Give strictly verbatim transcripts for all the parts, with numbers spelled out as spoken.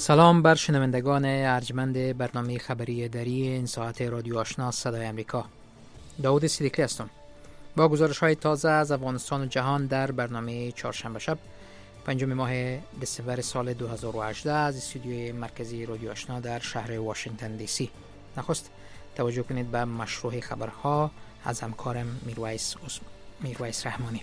سلام بر شنوندگان ارجمند برنامه خبری دری این ساعت رادیو آشنا صدای امریکا. داود صدیقی هستم با گزارش های تازه از افغانستان و جهان در برنامه چهارشنبه شب پنجم ماه دسامبر سال دو هزار و هجده از استودیوی مرکزی رادیو آشنا در شهر واشنگتن دی سی. نخست توجه کنید به مشروع خبرها از همکارم میرویس میرویس رحمانی.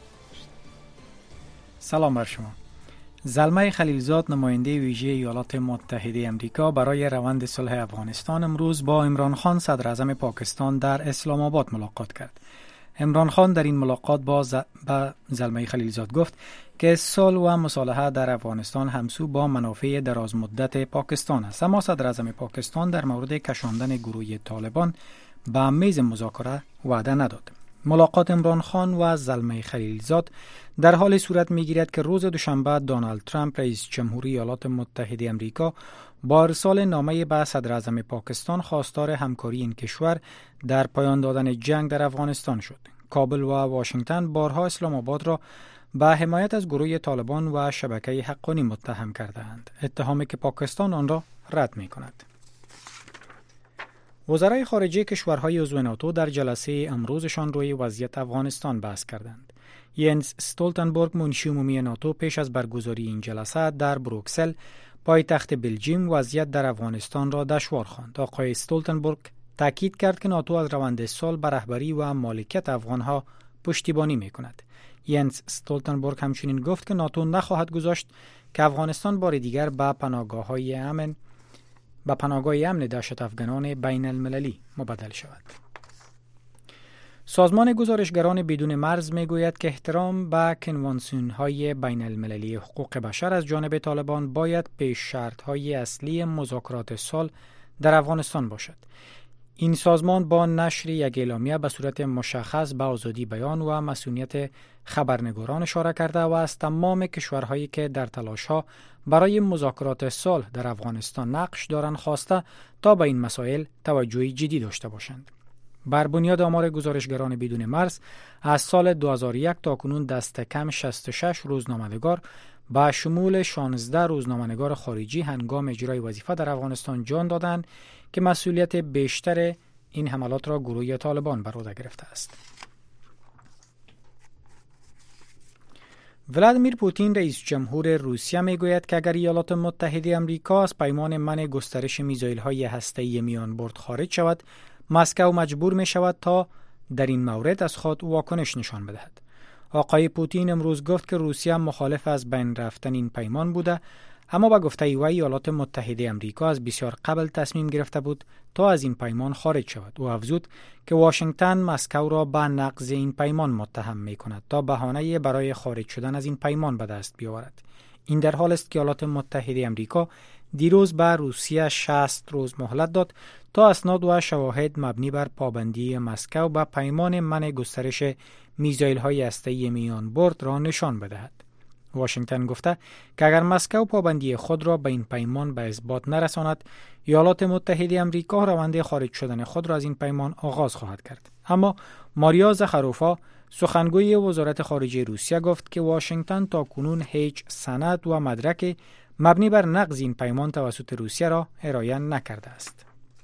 سلام بر شما. زلمه خلیلزاد نماینده ویژه ایالات متحده امریکا برای روند صلح افغانستان امروز با عمران خان صدر اعظم پاکستان در اسلام آباد ملاقات کرد. عمران خان در این ملاقات با ز... با زلمه خلیلزاد گفت که صلح و مصالحه در افغانستان همسو با منافع دراز مدت پاکستان است، اما صدر اعظم پاکستان در مورد کشاندن گروه طالبان به میز مذاکره وعده نداد. ملاقات عمران خان و زلمه خلیلزاد در حال صورت می‌گیرد که روز دوشنبه دونالد ترامپ رئیس جمهوری ایالات متحده امریکا با ارسال نامه به صدر اعظم پاکستان خواستار همکاری این کشور در پایان دادن جنگ در افغانستان شد. کابل و واشنگتن بارها اسلام آباد را به حمایت از گروه طالبان و شبکه حقانی متهم کرده‌اند، اتهامی که پاکستان آن را رد می‌کند. وزرای خارجه کشورهای عضو ناتو در جلسه امروزشان روی وضعیت افغانستان بحث کردند. ینس استولتنبرگ منشی عمومی ناتو پیش از برگزاری این جلسه در بروکسل پایتخت بلژیم وضعیت در افغانستان را دشوار خواند. آقای استولتنبرگ تاکید کرد که ناتو از روند صلح به رهبری و مالکیت افغانها پشتیبانی می‌کند. ینس استولتنبرگ همچنین گفت که ناتو نخواهد گذاشت که افغانستان بار دیگر به پناهگاه‌های امن به پناهگاه امن دهشت افغانان بین المللی مبدل شود. سازمان گزارشگران بدون مرز میگوید که احترام به کنوانسیون‌های بین المللی حقوق بشر از جانب طالبان باید پیش شرط‌های اصلی مذاکرات صلح در افغانستان باشد. این سازمان با نشر یک اعلامیه به صورت مشخص به آزادی بیان و مسئولیت خبرنگاران اشاره کرده و از تمام کشورهایی که در تلاش‌ها برای مذاکرات صلح در افغانستان نقش دارند خواسته تا به این مسائل توجه جدی داشته باشند. بر بنیاد آمار گزارشگران بدون مرز از سال دو هزار و یک تا کنون دست کم شصت و شش روزنامه‌نگار با شمول شانزده روزنامه‌نگار خارجی هنگام اجرای وظیفه در افغانستان جان دادند که مسئولیت بیشتر این حملات را گروه طالبان بر عهده گرفته است. ولادیمیر پوتین رئیس جمهور روسیه میگوید که اگر ایالات متحده آمریکا از پیمان منع گسترش میزایل‌های هسته‌ای میان برد خارج شود، مسکو مجبور می شود تا در این مورد از خود واکنش نشان بدهد. آقای پوتین امروز گفت که روسیه مخالف از بین رفتن این پیمان بوده، اما با گفته او ایالات متحده آمریکا از بسیار قبل تصمیم گرفته بود تا از این پیمان خارج شود. او افزود که واشنگتن مسکو را به نقض این پیمان متهم می کند تا بهانه برای خارج شدن از این پیمان به دست بیاورد. این در حال است که ایالات متحده آمریکا دیروز به روسیه شصت روز مهلت داد تا اسناد و شواهد مبنی بر پابندی مسکو به پیمان منع گسترش میزایل‌های هسته‌ای میان برد را نشان بدهد. واشنگتن گفته که اگر مسکو پابندی خود را به این پیمان به اثبات نرساند، ایالات متحده آمریکا روند خارج شدن خود را از این پیمان آغاز خواهد کرد. اما ماریا زخروفا سخنگوی وزارت خارجه روسیه گفت که واشنگتن تا کنون هیچ سند و مدرک مبنی بر نقض این پیمان توسط روسیه را ارائه نکرده است.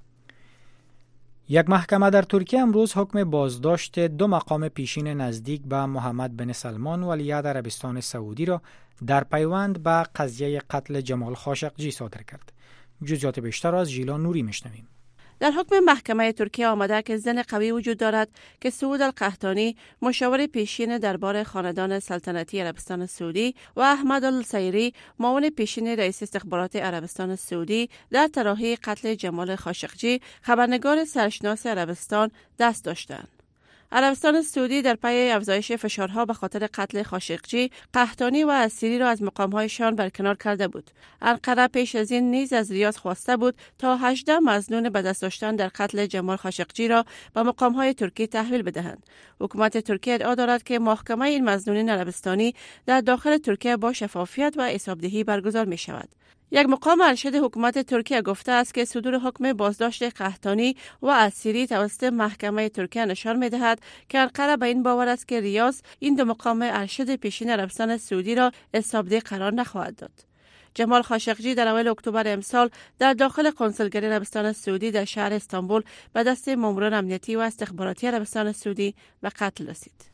یک محکمه در ترکیه امروز حکم بازداشت دو مقام پیشین نزدیک به محمد بن سلمان ولیعهد عربستان سعودی را در پیوند به قضیه قتل جمال خاشقجی صادر کرد. جزئیات بیشتر را از ژیلا نوری میشنویم. در حکم محکمه ترکیه آمده که زن قوی وجود دارد که سعود القحطانی مشاور پیشین دربار خاندان سلطنتی عربستان سعودی و احمد السیری معاون پیشین رئیس استخبارات عربستان سعودی در طراحی قتل جمال خاشقجی خبرنگار سرشناس عربستان دست داشتند. عربستان سعودی در پی افزایش فشارها به خاطر قتل خاشقجی، قحطانی و اسیری را از مقام‌هایشان برکنار کرده بود. انقره پیش از این نیز از ریاض خواسته بود تا هجده مظنون به دست داشتن در قتل جمال خاشقجی را به مقام‌های ترکیه تحویل بدهند. حکومت ترکیه ادعا دارد که محاکمه این مظنونین عربستانی در داخل ترکیه با شفافیت و حسابدهی برگزار می شود. یک مقام ارشد حکومت ترکیه گفته است که صدور حکم بازداشت قحطانی و اسیری توسط محکمه ترکیه نشان می‌دهد که انقره به این باور است که ریاض این دو مقام ارشد پیشین عربستان سعودی را حسابده قرار نخواهد داد. جمال خاشقجی در اول اکتبر امسال در داخل کنسولگری عربستان سعودی در شهر استانبول به دست ماموران امنیتی و استخباراتی عربستان سعودی به قتل رسید.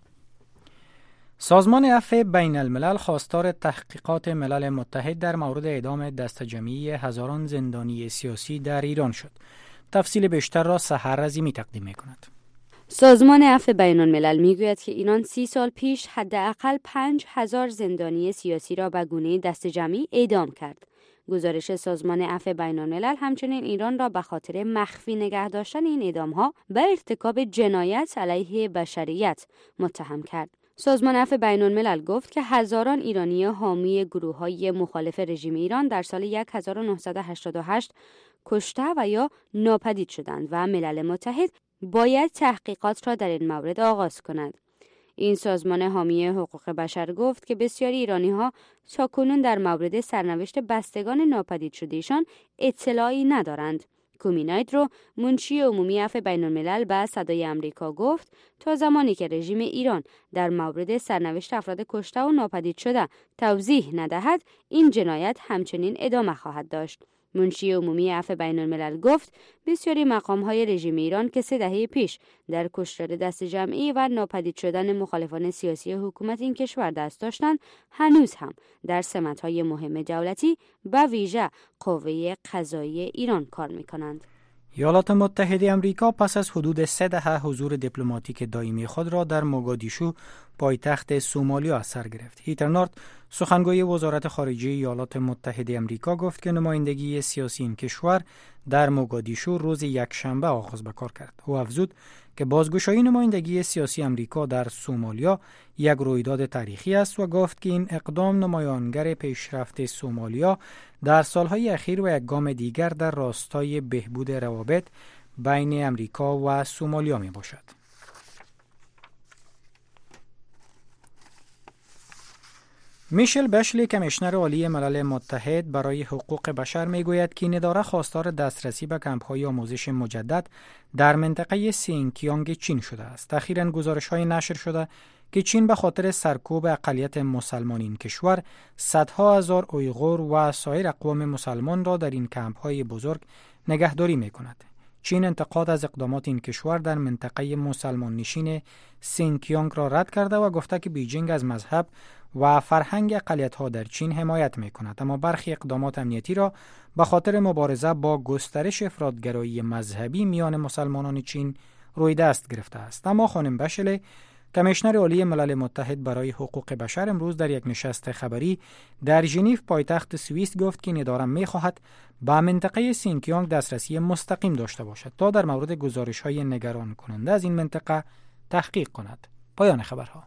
سازمان عفو بین الملل خواستار تحقیقات ملل متحد در مورد اعدام دسته‌جمعی هزاران زندانی سیاسی در ایران شد. تفصیل بیشتر را سحر رضیمی تقدیم می‌کند. سازمان عفو بین الملل میگوید که ایران سی سال پیش حداقل پنج هزار زندانی سیاسی را به گونه دسته‌جمعی اعدام کرد. گزارش سازمان عفو بین الملل همچنین ایران را به خاطر مخفی نگه داشتن این اعدام‌ها به ارتکاب جنایت علیه بشریت متهم کرد. سازمان عفو بین الملل گفت که هزاران ایرانی حامی گروه‌های مخالف رژیم ایران در سال هزار و نهصد و هشتاد و هشت کشته و یا ناپدید شدند و ملل متحد باید تحقیقات را در این مورد آغاز کند. این سازمان حامی حقوق بشر گفت که بسیاری ایرانی‌ها تاکنون در مورد سرنوشت بستگان ناپدید شدهشان اطلاعی ندارند. کومینایدرو منشی عمومی عفو بین الملل به صدای آمریکا گفت تا زمانی که رژیم ایران در مورد سرنوشت افراد کشته و ناپدید شده توضیح ندهد این جنایت همچنین ادامه خواهد داشت. منشی عمومی عفو بین الملل گفت بسیاری مقام‌های رژیم ایران که سه دهه پیش در کشتار دسته‌جمعی و ناپدید شدن مخالفان سیاسی حکومت این کشور دست داشتند هنوز هم در سمت‌های مهم دولتی به ویژه قوه قضایی ایران کار می‌کنند. ایالات متحده آمریکا پس از حدود سه دهه حضور دیپلماتیک دائمی خود را در موگادیشو پایتخت سومالیا از سر گرفت. هیتر نارت سخنگوی وزارت خارجه ایالات متحده آمریکا گفت که نمایندگی سیاسی این کشور در موگادیشو روز یکشنبه آغاز به کار کرد. او افزود که بازگشایی نمایندگی سیاسی آمریکا در سومالیا یک رویداد تاریخی است و گفت که این اقدام نمایانگر پیشرفت سومالیا در سالهای اخیر و یک گام دیگر در راستای بهبود روابط بین آمریکا و سومالیا می باشد. میشل بشلی کمیشنر عالی ملل متحد برای حقوق بشر میگوید که این اداره خواستار دسترسی به کمپ‌های آموزش مجدد در منطقه سینکیانگ چین شده است. اخیراً گزارش‌های نشر شده که چین به خاطر سرکوب اقلیت مسلمان این کشور صدها هزار اویغور و سایر اقوام مسلمان را در این کمپ‌های بزرگ نگهداری می‌کند. چین انتقاد از اقدامات این کشور در منطقه مسلمان نشین سینکیانگ را رد کرده و گفته که بیجینگ از مذهب و فرهنگ اقلیت‌ها در چین حمایت می‌کند، اما برخی اقدامات امنیتی را به خاطر مبارزه با گسترش افراط‌گرایی مذهبی میان مسلمانان چین روی دست گرفته است. اما خانم بشله کمیشنر عالی ملل متحد برای حقوق بشر امروز در یک نشست خبری در ژنو پایتخت سوئیس گفت که این اداره می‌خواهد به منطقه سینکیانگ دسترسی مستقیم داشته باشد تا در مورد گزارش‌های نگران کننده از این منطقه تحقیق کند. پایان خبرها.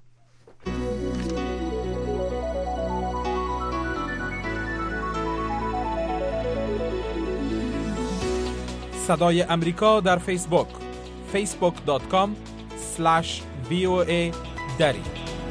صدای امریکا در فیسبوک فیسبوک دات کام اسلش وی او ای دری.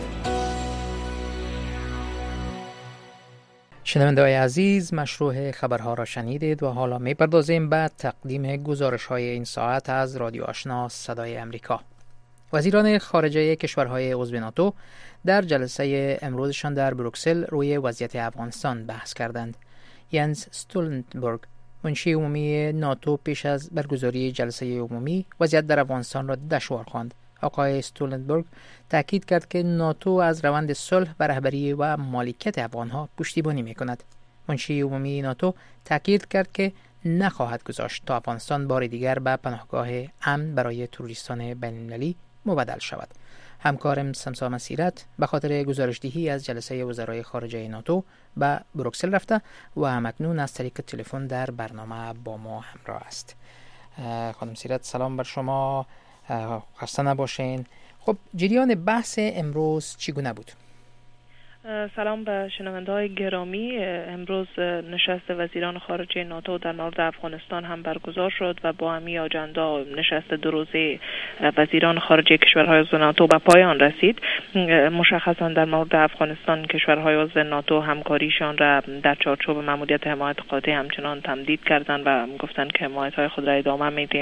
شنونده‌های عزیز، مشروع خبرها را شنیدید و حالا می‌پردازیم به تقدیم گزارش‌های این ساعت از رادیو آشنا صدای امریکا. وزیران خارجه کشورهای عضو ناتو در جلسه امروزشان در بروکسل روی وضعیت افغانستان بحث کردند. ینس استولتنبرگ منشی عمومی ناتو پیش از برگزاری جلسه عمومی وضعیت در افغانستان را دشوار خواند. آقای استولتنبرگ تاکید کرد که ناتو از روند صلح و رهبری و مالکیت افغانها پشتیبانی می‌کند. منشی عمومی ناتو تاکید کرد که نخواهد گذاشت تا افغانستان بار دیگر به پناهگاه امن برای تروریستان بین‌المللی مبدل شود. همکارم سمسا مسیرت به خاطر گزارشدهی از جلسه وزرای خارجه ناتو به بروکسل رفته و همکنون از طریق تلفن در برنامه با ما همراه است. خانم مسیرت، سلام بر شما، خسته نباشین. خب جریان بحث امروز چگونه بود؟ سلام به شنونده‌های گرامی. امروز نشست وزیران خارجه ناتو در مورد افغانستان هم برگزار شد و با همین آجندا نشست دو روزه وزیران خارجه کشورهای عضو ناتو به پایان رسید. مشخصا در مورد افغانستان کشورهای عضو ناتو همکاریشان را در چارچوب ماموریت حمایت قاطع همچنان تمدید کردند و گفتند که حمایت‌های خود را ادامه میدیم.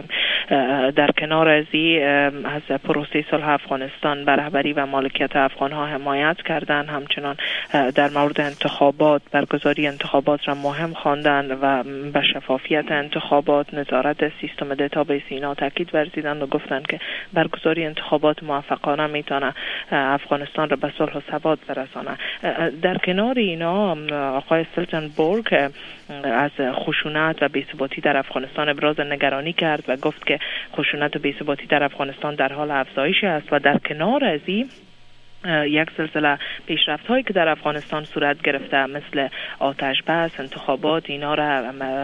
در کنار از این از پروسه صلح افغانستان به رهبری و مالکیت افغانها حمایت کردند. همچنان در مورد انتخابات، برگزاری انتخابات را مهم خواندند و به شفافیت انتخابات، نظارت سیستم دیتابیس اینا تاکید ورزیدند و گفتند که برگزاری انتخابات موفقانه میتونه افغانستان را به صلح و ثبات برسانه. در کنار اینا آقای استلتنبرگ از خشونت و بی‌ثباتی در افغانستان ابراز نگرانی کرد و گفت که خشونت و بی‌ثباتی در افغانستان در حال افزایش است و در کنار از این یک سلسله پیشرفت هایی که در افغانستان صورت گرفته مثل آتش بس، انتخابات، اینا را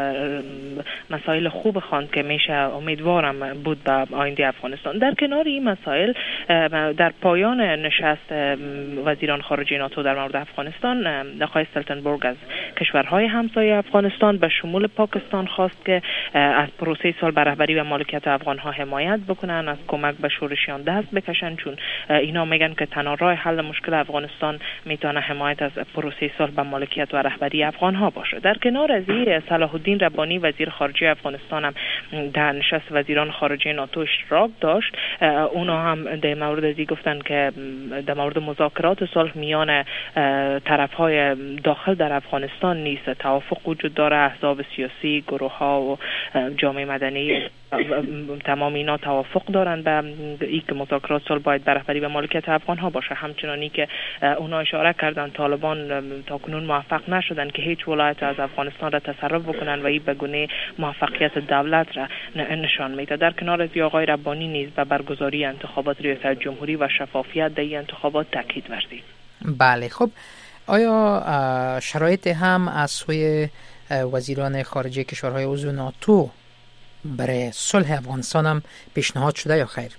مسائل خوب خواند که میشه امیدوارم بود به آینده افغانستان. در کنار این مسائل در پایان نشست وزیران خارجه ناتو در مورد افغانستان آقای استلتنبرگ از کشورهای همسایه افغانستان به شمول پاکستان خواست که از پروسه صلح به رهبری و مالکیت افغانها حمایت بکنن، از کمک به شورشیان دست بکشن، چون اینا میگن که تنها راه حل مشکل افغانستان میتونه حمایت از پروسه صلح به مالکیت و رهبری افغان ها باشه. در کنار از این صلاح الدین ربانی وزیر خارجه افغانستان هم در نشست وزیران خارجه ناتو اشتراک داشت. اونا هم در مورد از این گفتن که در مورد مذاکرات صلح میان طرف های داخل در افغانستان نیست، توافق وجود داره، احزاب سیاسی، گروه ها و جامعه مدنی تمام اینا توافق دارن به این که مذاکرات صلح باید به رهبری و مالکیت افغان ها باشه. همچنانی که اونا اشاره کردن طالبان تاکنون موفق نشدن که هیچ ولایت از افغانستان را تصرف بکنن و این به گونه موفقیت دولت را نشان میده. در کنار از آقای ربانی نیز به برگزاری انتخابات ریاست جمهوری و شفافیت در این انتخابات تاکید ورزید. بله، خب آیا شرایط هم از سوی وزیران خارجه کشورهای عضو ناتو برای صلح افغانستان هم پیشنهاد شده یا خیر؟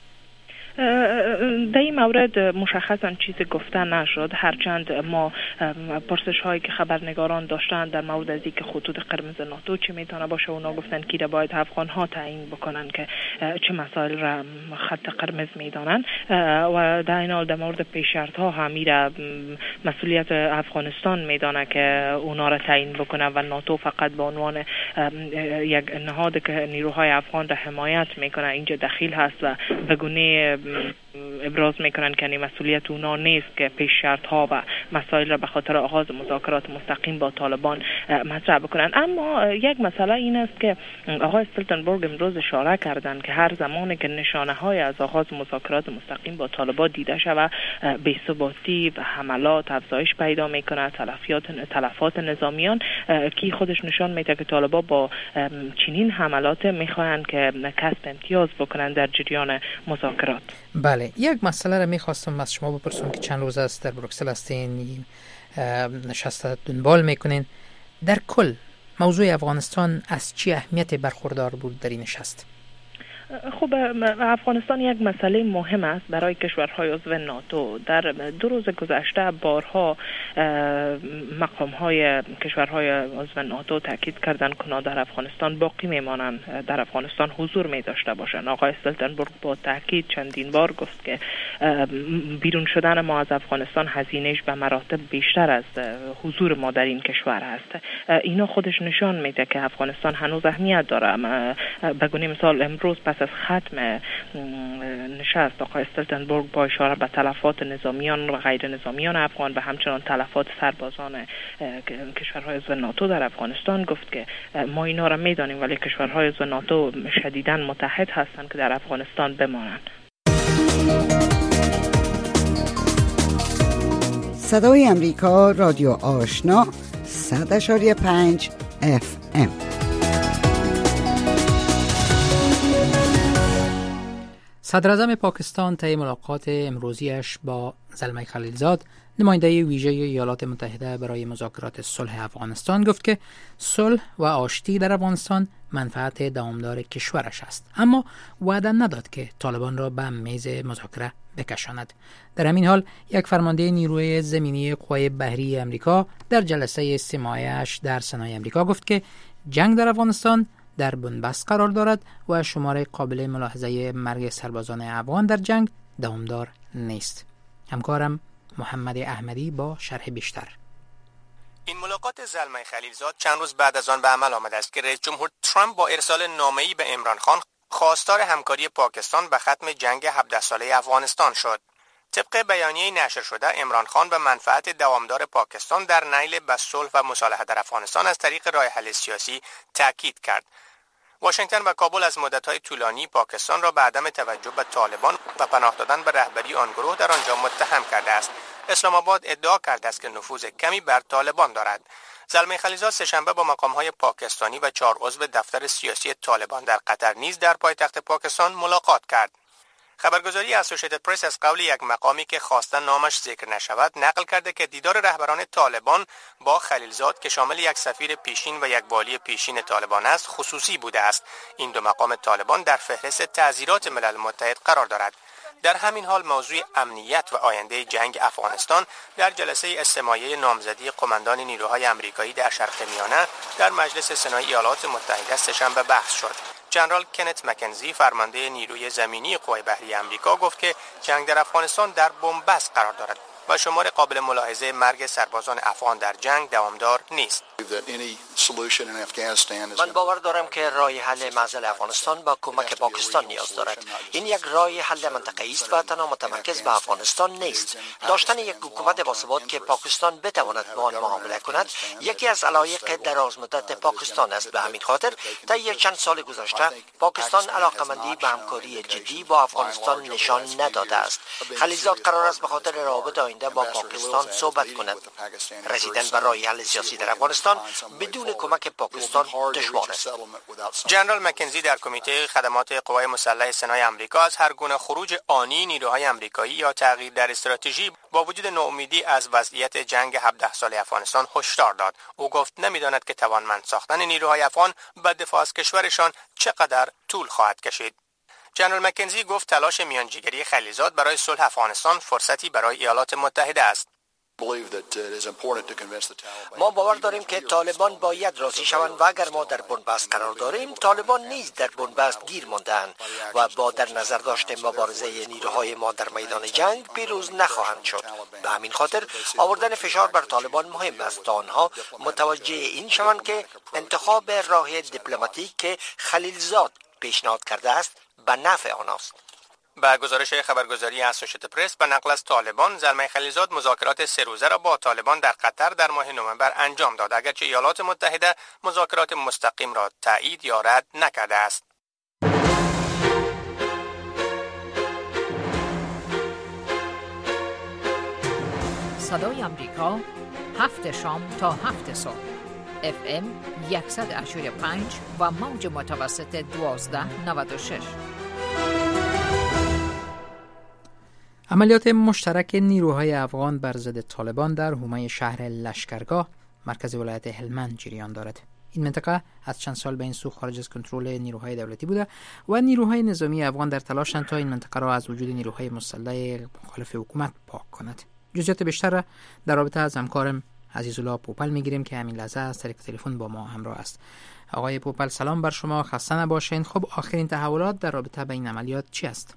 در این مورد مشخصا چیزی گفته نشد، هرچند ما پرسش هایی که خبرنگاران داشتن در مورد از اینکه خطوط قرمز ناتو چه میتونه باشه، اونا گفتن که باید افغان ها تعیین بکنن که چه مسائل را خط قرمز میدانن و در این حال در مورد پیشرفت ها همیره مسئولیت افغانستان میدانه که اونا را تعیین بکنه و ناتو فقط به عنوان یک نهاد که نیروهای افغان را حمایت میکنه اینجا دخیل هست و به گونه ابراز میکنن که مسئولیت اونا نیست که پیش شرط ها و مسائل را به خاطر آغاز مذاکرات مستقیم با طالبان مطرح بکنن. اما یک مسئله این است که آقای استلتنبرگ امروز اشاره کردن که هر زمانی که نشانه های از آغاز مذاکرات مستقیم با طالبان دیده شود، بی‌ثباتی و حملات افزایش پیدا میکنه، تلفات تلفات نظامیان کی خودش نشان میده که طالبان با چنین حملات میخواهند که کسب امتیاز بکنن در جریان مذاکرات. بله، یک مسئله را میخواستم از شما بپرسم که چند روز است در بروکسل هستین، نشست دنبال میکنین. در کل موضوع افغانستان از چی اهمیت برخوردار بود در این نشست؟ خب افغانستان یک مسئله مهم است برای کشورهای عضو ناتو. در دو روز گذشته بارها مقام‌های کشورهای عضو ناتو تاکید کردند که در افغانستان باقی میمانند، در افغانستان حضور می داشته باشند. آقای استلتنبرگ با تاکید چندین بار گفت که بیرون شدن ما از افغانستان هزینه‌اش به مراتب بیشتر از حضور ما در این کشور است. اینا خودش نشان میده که افغانستان هنوز اهمیت داره. به گونه مثال امروز پس از ختم نشست آقای استلتنبرگ با اشاره به تلفات نظامیان و غیر نظامیان افغان و همچنان تلفات سربازان کشورهای عضو ناتو در افغانستان گفت که ما اینا را میدانیم ولی کشورهای عضو ناتو شدیداً متحد هستند که در افغانستان بمانند. صدای امریکا، رادیو آشنا، صد اشاری پنج اف ام. صدراعظم پاکستان طی ملاقات امروزیش با زلمه خلیلزاد، نماینده ویژه ایالات متحده برای مذاکرات صلح افغانستان، گفت که صلح و آشتی در افغانستان منفعت دوامدار کشورش است، اما وعده نداد که طالبان را به میز مذاکره بکشاند. در همین حال یک فرمانده نیروی زمینی قوای بحری امریکا در جلسه استماعیش در سنای امریکا گفت که جنگ در افغانستان در بنبست قرار دارد و شمار قابل ملاحظه مرگ سربازان افغان در جنگ دوامدار نیست. همکارم محمد احمدی با شرح بیشتر. این ملاقات زلمه خلیلزاد چند روز بعد از آن به عمل آمده است که رئیس جمهور ترامپ با ارسال نامه‌ای به عمران خان خواستار همکاری پاکستان به ختم جنگ هفده ساله افغانستان شد. طبق بیانیه نشر شده، عمران خان به منفعت دوامدار پاکستان در نیل به صلح و مصالحه در افغانستان از طریق راه حل سیاسی تاکید کرد. واشنگتن و کابل از مدت‌های طولانی پاکستان را به عدم توجه به طالبان و پناه دادن به رهبری آن گروه در آنجا متهم کرده است. اسلام آباد ادعا کرده است که نفوذ کمی بر طالبان دارد. زلمه خلیزاد سه‌شنبه با مقام‌های پاکستانی و چهار عضو دفتر سیاسی طالبان در قطر نیز در پایتخت پاکستان ملاقات کرد. خبرگزاری اسوسییتد پرس از قول یک مقامی که خواستن نامش ذکر نشود نقل کرده که دیدار رهبران طالبان با خلیلزاد که شامل یک سفیر پیشین و یک والی پیشین طالبان است خصوصی بوده است. این دو مقام طالبان در فهرست تعزیرات ملل متحد قرار دارد. در همین حال موضوع امنیت و آینده جنگ افغانستان در جلسه استماعی نامزدی قماندان نیروهای آمریکایی در شرق میانه در مجلس سنای ایالات متحده سه‌شنبه بحث شد. جنرال کنت مکنزی فرمانده نیروی زمینی قوای بحری آمریکا گفت که جنگ در افغانستان در بن‌بست قرار دارد و شمار قابل ملاحظه مرگ سربازان افغان در جنگ دوامدار نیست. من باور دارم که راه حل معضل افغانستان با کمک پاکستان نیاز دارد. این یک راه حل منطقه‌ای است و تنها متمرکز به افغانستان نیست. داشتن یک حکومت باثبات که پاکستان بتواند با آن معامله کند یکی از علایق درازمدت پاکستان است. به همین خاطر طی چند سال گذشته پاکستان علاقمندی به همکاری جدی با افغانستان نشان نداده است. خلیلزاد قرار است به خاطر روابط آینده با پاکستان صحبت کند. رسیدن به راه حل سیاسی در افغانستان بدون کمک پاکستان دشوار است. جنرال مکنزی در کمیته خدمات قوای مسلح سنای آمریکا از هر گونه خروج آنی نیروهای آمریکایی یا تغییر در استراتژی با وجود ناامیدی از وضعیت جنگ هفده ساله افغانستان هشدار داد. او گفت نمی‌داند که توانمند ساختن نیروهای افغان به دفاع از کشورشان چقدر طول خواهد کشید. جنرال مکنزی گفت تلاش میانجیگری خلیلزاد برای صلح افغانستان فرصتی برای ایالات متحده است. ما باور داریم که طالبان باید راضی شوند و اگر ما در بن‌بست قرار داریم طالبان نیز در بن‌بست گیر مانده‌اند و با در نظر داشت مبارزه نیروهای ما در میدان جنگ پیروز نخواهند شد. به همین خاطر آوردن فشار بر طالبان مهم است تا آنها متوجه این شوند که انتخاب راه دیپلماتیک که خلیلزاد پیشنهاد کرده است به نفع آنهاست. با گزارش خبرگزاری اسوسییتد پرس به نقل از طالبان، زلمه خلیلزاد مذاکرات سه روزه را با طالبان در قطر در ماه نوامبر انجام داد، اگرچه ایالات متحده مذاکرات مستقیم را تایید یا رد نکرده است. صدای آمریکا هفت شام تا هفت صبح اف ام صد و هشت و پنج و موج متوسط دوازده نود و شش. عملیات مشترک نیروهای افغان بر ضد طالبان در حومه شهر لشکرگاه مرکز ولایت هلمند جریان دارد. این منطقه از چند سال به این سو خارج از کنترل نیروهای دولتی بوده و نیروهای نظامی افغان در تلاشند تا این منطقه را از وجود نیروهای مسلح مخالف حکومت پاک کند. جزئیات بیشتر در رابطه از همکارم عزیزالله پوپل میگیریم که همین لحظه از طریق تلفن با ما همراه است. آقای پوپل سلام بر شما، خسته نباشین. خب آخرین تحولات در رابطه با این عملیات چی است؟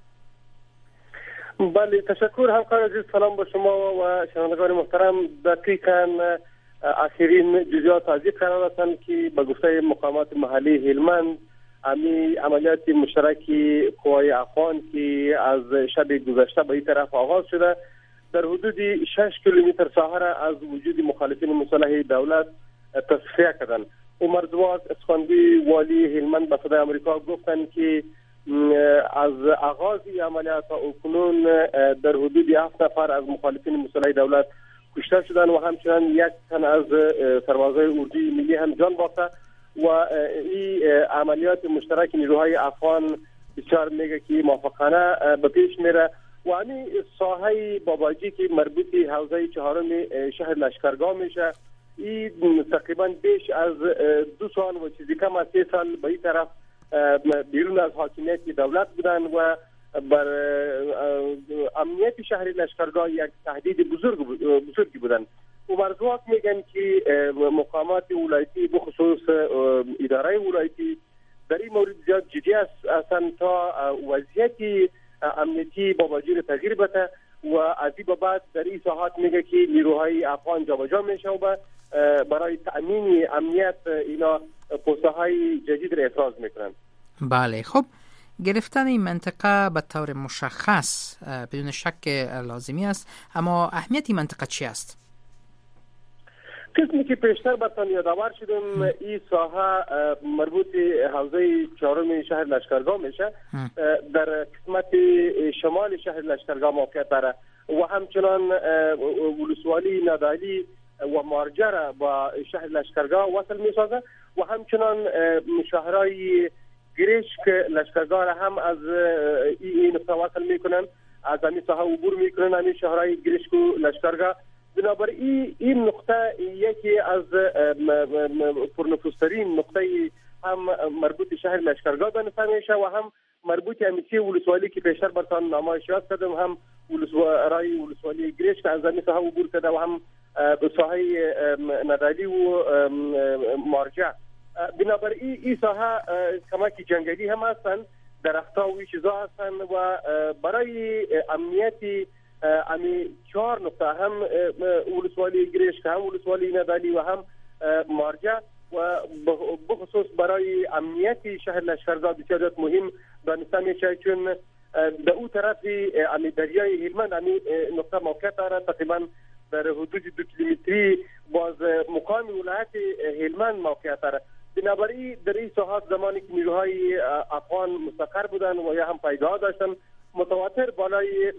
بله تشکر همکار عزیز، سلام با شما و شنوندگان محترم. دقیقاً آخرین جزئیات از قرار هستند که به گفته مقامات محلی هلمند امی عملیات مشترکی قوای افغان که از شب گذشته به این طرف آغاز شده در حدود شش کیلومتر ساحه از وجود مخالفین مسلح دولت تصفیه کردند. عمر زواج اسخانگوی والی هلمند به صدای آمریکا گفتند که از آغاز عملیات تا اکنون در حدود هفت نفر از مخالفین مسلح دولت کشته شدند و همچنین یک تن از سربازای اردوی ملی هم جان باخته و این عملیات مشترک نیروهای افغان بسیار میگه که موفقانه به پیش میره و همین ساحه باباجی که مربوط حوزه چهارم شهر لشکرگاه میشه، این تقریبا بیش از دو سال و چیزی کم از سه سال به این طرف بیرون از حاکمیت دولت بودن و بر امنیت شهر لشکرگاه یک تهدید بزرگ بزرگی بودن. عمرزواک میگن که مقامات ولایتی بخصوص اداره ولایتی در این مورد زیاد جدی هستند تا وضعیت امنیتی باباجی رو تغییر بده و از این بعد در این ساحات میگه که نیروهای افغان جابجا میشه و برای تأمین امنیت اینا پست‌های جدید را افراز میکنن. بله، خب گرفتن این منطقه به طور مشخص بدون شک لازمی است، اما اهمیت این منطقه چی است؟ قسمی که پیشتر برتان یادآور شدم، این ساحه مربوط حوزه چهارم شهر لشکرگاه میشه، در قسمت شمال شهر لشکرگاه موقعیت داره و همچنان ولسوالی نادالی و مارجه را با شهر لشکرگاه وصل میسازه و همچنان شهرهای گریشک لشکرگاه را هم از این نقطه وصل میکنن، از همین ساحه عبور میکنن. همین شهرهای گریشک و لشکرگاه بنابراین این نقطه یکی از پرنفوذترین نقطه هم مربوط شهر لشکرگاه دانسته میشه و هم مربوط امیسی ولسوالی که پیشتر برتان نمایش یاد کردم، هم ولسوالی ولسوالی گریشک از همین ساحه عبور کرده و هم ساحه ندالی و مارجه. بنابراین این ساحه کمک جنگلی هم هستند، درختها و چیزا هستند و برای امنیتی امی چهار نقطه هم ولسوالی گریشک، هم ولسوالی ندالی و هم مارجه و بخصوص برای امنیتی شهر لشکرگاه بسیار مهم دانسته میشه، چون در او طرفی امی دریای هلمند امی نقطه موقعیت دارد، تقریبا در حدود دو کیلومتری باز مقام ولایت هلمند موقعیت دارد. بنابراین در این ساحات زمانی که نیروهای افغان مستقر بودن و یا هم پیدا داشتن، متواتر بالای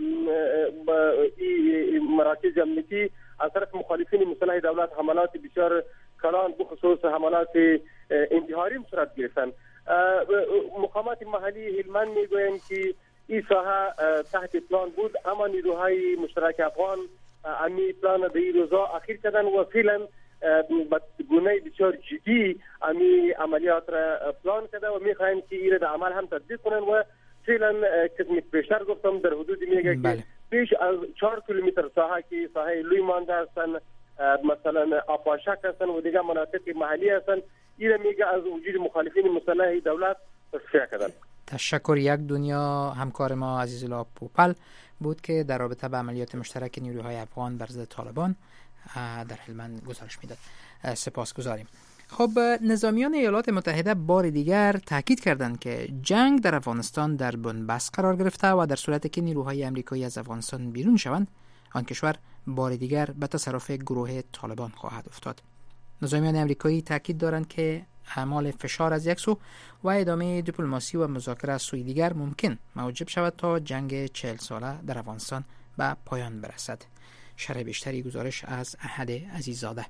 این مراکز امنیتی از طرف مخالفین مسلح دولت حملات بسیار کلان بخصوص حملات انتحاری صورت گرفتن. مقامات محلی هلمند میگویند که این ساحه تحت پلان بود، اما نیروهای مشترک افغان امی پلان در این روزا اخیر کردن و فعلا با گونه بسیار جدی امی عملیات را پلان کرده و میخواهند که این را در عمل هم تطبیق کنن و فعلا که بیشتر گفتم در حدود میگه بله. که بیش از چهار کیلومتر ساحه که ساحه لوی مانده هستن، مثلا آپاشک هستن و دیگه مناطق محلی هستن، این میگه از وجود مخالفین مسلح دولت تصفیه کردن. تشکر. یک دنیا همکار ما عزیزالله پوپل بود که در رابطه با عملیات مشترک نیروهای افغان بر ضد طالبان در هلمند گزارش میداد. سپاس گذاریم. خب نظامیان ایالات متحده بار دیگر تاکید کردند که جنگ در افغانستان در بنبست قرار گرفته و در صورتی که نیروهای آمریکایی از افغانستان بیرون شوند، آن کشور بار دیگر به تصرف گروه طالبان خواهد افتاد. نظامیان آمریکایی تاکید دارند که اعمال فشار از یک سو و ادامه دیپلماسی و مذاکره از سوی دیگر ممکن موجب شود تا جنگ چهل ساله در افغانستان به پایان برسد. شرح بیشتری گزارش از احد عزیزاده.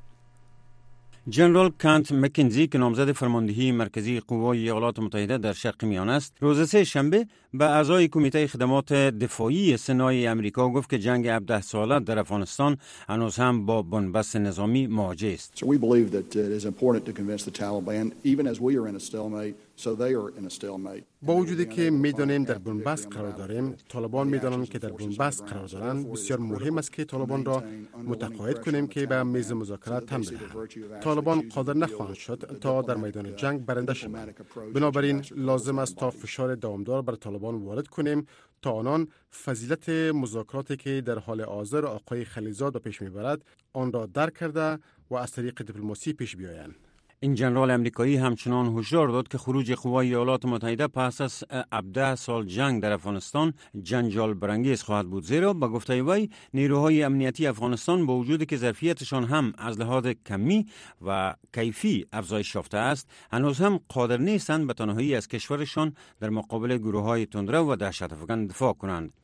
جنرال کانت مکنزی که نامزد فرماندهی مرکزی قوای ایالات متحده در شرق میانه است، روز سه شنبه به اعضای کمیته خدمات دفاعی سنای امریکا گفت که جنگ هفده ساله در افغانستان هنوز هم با بنبست نظامی مواجه است. So we believe that it is important to convince the Taliban, even as we are in a stalemate, so they are in a stalemate. با وجودی که میدانیم در بنبست قرار داریم، طالبان میدانند که در بنبست قرار دارند. بسیار مهم است که طالبان را متقاعد کنیم که به میز مذاکرات تن بدهند. طالبان قادر نخواهند شد تا در میدان جنگ برنده شوند. بنابراین لازم است تا فشار دوامدار بر طالبان وارد کنیم تا آنان فضیلت مذاکراتی که در حال حاضر آقای خلیلزاد پیش میبرد آن را درک کرده و از طریق دیپلماسی پیش بیایند. این جنرال امریکایی همچنان هشدار داد که خروج قوای ایالات متحده پس از هفده سال جنگ در افغانستان جنجال برانگیز خواهد بود، زیرا به گفته وی نیروهای امنیتی افغانستان با وجودی که ظرفیتشان هم از لحاظ کمی و کیفی افزایش یافته است، هنوز هم قادر نیستند به تنهایی از کشورشان در مقابل گروه‌های تندرو و دهشت‌افکن دفاع کنند.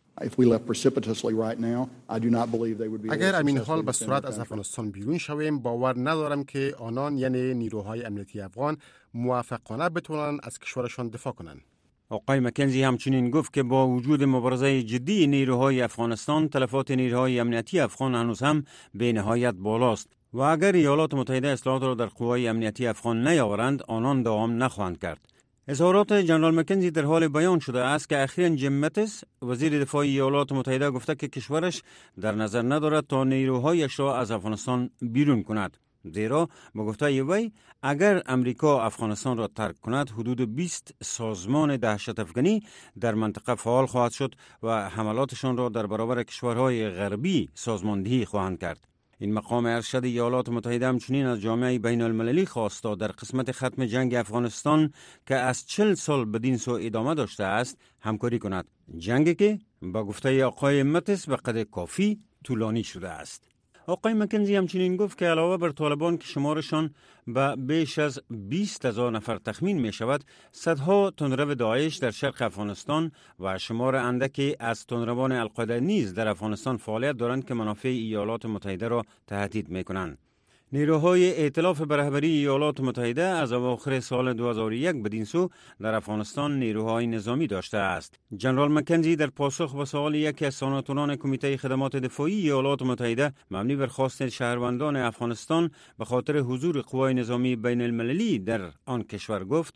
اگر امین حال به صورت از افغانستان بیرون شویم، باور ندارم که آنان یعنی نیروهای امنیتی افغان موفقانه بتوانند از کشورشان دفاع کنند. آقای مکنزی همچنین گفت که با وجود مبارزه جدی نیروهای افغانستان، تلفات نیروهای امنیتی افغان هنوز هم به نهایت بالاست و اگر ایالات متحده اصلاحات را در قوای امنیتی افغان نیاورند، آنان دوام نخواهند کرد. اظهارات جنرال مکنزی در حال بیان شده است که اخیراً جیم متیس وزیر دفاع ایالات متحده گفته که کشورش در نظر ندارد تا نیروهایش را از افغانستان بیرون کند، زیرا با گفته وی اگر امریکا افغانستان را ترک کند حدود بیست سازمان دهشت افغانی در منطقه فعال خواهد شد و حملاتشان را در برابر کشورهای غربی سازماندهی خواهند کرد. این مقام ارشد ایالات متحده همچنین از جامعه بین المللی خواست تا در قسمت ختم جنگ افغانستان که از چل سال بدین سو ادامه داشته است همکاری کند. جنگی که با گفته آقای متس به قدر کافی طولانی شده است. آقای مکنزی همچنین گفت که علاوه بر طالبان که شمارشان به بیش از بیست هزار نفر تخمین می شود، صدها تندرو داعش در شرق افغانستان و شمار اندکی از تندروان القاعده نیز در افغانستان فعالیت دارند که منافع ایالات متحده را تهدید می کنند. نیروهای ائتلاف به رهبری ایالات متحده از اواخر سال دو هزار و یک بدین سو در افغانستان نیروهای نظامی داشته است. جنرال مکنزی در پاسخ به سوال یکی از سناتوران کمیته خدمات دفاعی ایالات متحده مبنی بر خواست شهروندان افغانستان به خاطر حضور قوای نظامی بین المللی در آن کشور گفت: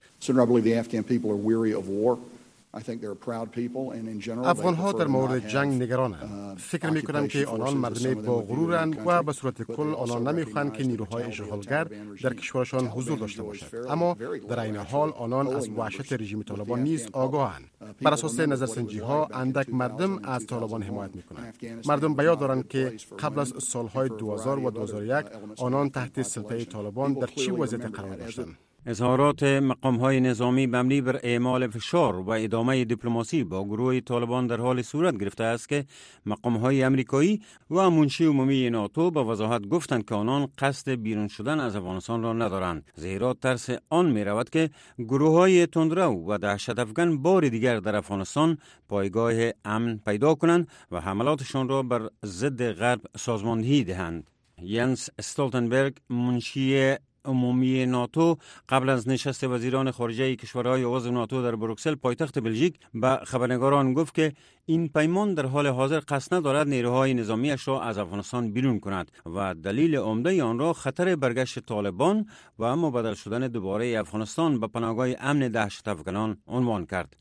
افغان‌ها در مورد جنگ نگرانند. فکر می‌کنم که آنان مردمی با غرورند و به صورت کل آنان نمی‌خواهند که نیروهای اشغالگر در کشورشان حضور داشته باشد. اما در این حال آنان از وحشت رژیم طالبان نیز آگاهند. بر اساس نظرسنجی‌ها اندک مردم از طالبان حمایت می‌کنند. مردم به یاد دارند که قبل از سال‌های دو هزار و دو هزار و یک آنان تحت سلطه طالبان در چه وضعیتی قرار داشتند. اظهارات مقام‌های نظامی مبنی بر اعمال فشار و ادامه دیپلماسی با گروه طالبان در حال صورت گرفته است که مقام‌های امریکایی و منشی عمومی ناتو به وضاحت گفتند که آنان قصد بیرون شدن از افغانستان را ندارند، زیرا ترس آن می‌رود که گروه‌های تندرو و دهشت افکن بار دیگر در افغانستان پایگاه امن پیدا کنند و حملاتشان را بر ضد غرب سازماندهی دهند. ینس استولتنبرگ، منشی عمومی ناتو، قبل از نشست وزیران خارجه کشورهای عضو ناتو در بروکسل پایتخت بلژیک به خبرنگاران گفت که این پیمان در حال حاضر قصد ندارد نیروهای نظامیش را از افغانستان بیرون کند و دلیل عمده آن را خطر برگشت طالبان و مبادله شدن دوباره افغانستان به پناهگاه امن دهشت افغانان عنوان کرد.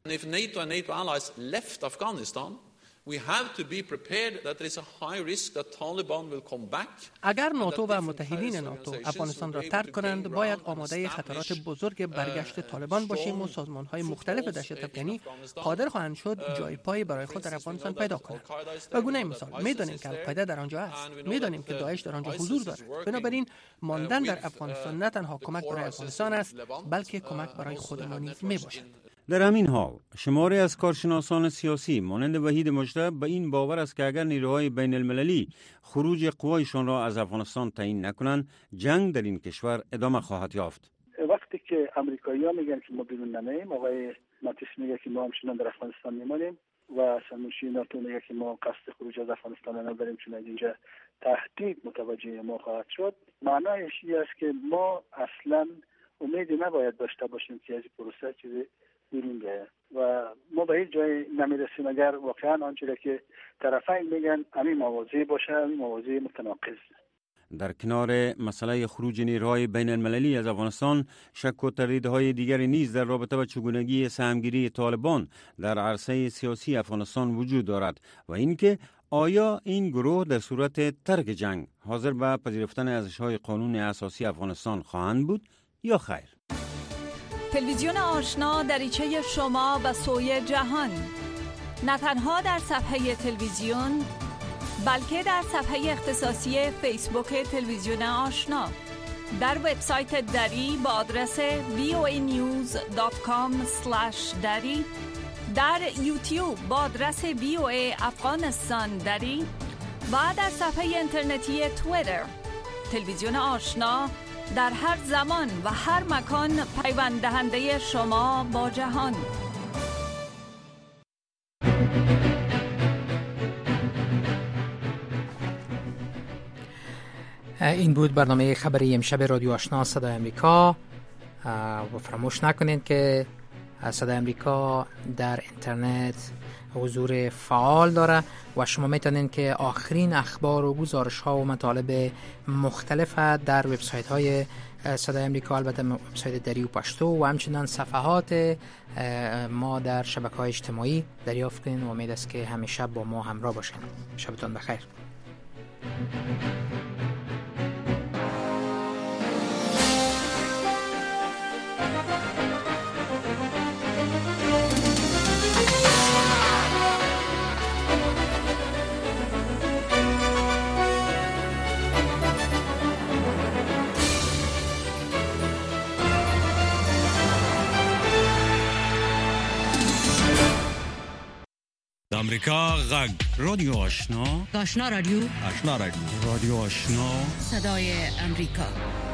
اگر ناتو و متحدین ناتو افغانستان را ترک کنند، باید آماده خطرات بزرگ برگشت طالبان باشیم و سازمان‌های مختلف دهشت افغانی قادر خواهند شد جای پای برای خود در افغانستان پیدا کنند. به گونه مثال می‌دانیم که القاعده در آنجا است، می‌دانیم که داعش در آنجا حضور دارد. بنابراین ماندن در افغانستان نه تنها کمک برای افغانستان است، بلکه کمک برای خود ما نیز میباشد. در همین حال شماری از کارشناسان سیاسی مانند وحید مجتبی به این باور است که اگر نیروهای بین المللی خروج قوایشان را از افغانستان تعیین نکنند، جنگ در این کشور ادامه خواهد یافت. وقتی که امریکایی‌ها میگن که ما بیرون نمیاییم، آقای ماتیس میگه که ما همچنان در افغانستان میمانیم و سرمنشی ناتو میگه که ما قصد خروج از افغانستان نداریم چون اینجا تهدید متوجه ما خواهد شد، معنایش این است که ما اصلا امیدی نباید داشته باشیم که از پروسه چیزی بیرون بیاید و ما به هیچ جای نمیرسیم اگر واقعا آنچه که طرفین میگن همین موازی باشه، همین موازی متناقض. در کنار مسئله خروج نیروهای بین المللی از افغانستان، شک و تردیدهای دیگری نیز در رابطه با چگونگی سهمگیری طالبان در عرصه سیاسی افغانستان وجود دارد و اینکه آیا این گروه در صورت ترک جنگ حاضر به پذیرفتن ارزش‌های قانون اساسی افغانستان خواهند بود یا خیر؟ تلویزیون آشنا دریچه شما به سوی جهان، نه تنها در صفحه تلویزیون بلکه در صفحه اختصاصی فیسبوک تلویزیون آشنا، در وبسایت دری با آدرس وی او ای نیوز دات کام اسلش دری، در یوتیوب با آدرس وی او ای افغانستان دری و در صفحه اینترنتی توییتر. تلویزیون آشنا در هر زمان و هر مکان پیوند دهنده شما با جهان. این بود برنامه خبری امشب رادیو آشنا صدای امریکا و فراموش نکنید که صدای امریکا در اینترنت حضور فعال داره و شما میتونید که آخرین اخبار و گزارش ها و مطالب مختلف در وبسایت های صدای امریکا، البته وبسایت دری و پشتو و همچنین صفحات ما در شبکه‌های اجتماعی دریافت کنید و امید است که همیشه با ما همراه باشین. شبتون بخیر. امریکا غږ رادیو آشنا آشنا رادیو آشنا رادیو رادیو آشنا صدای امریکا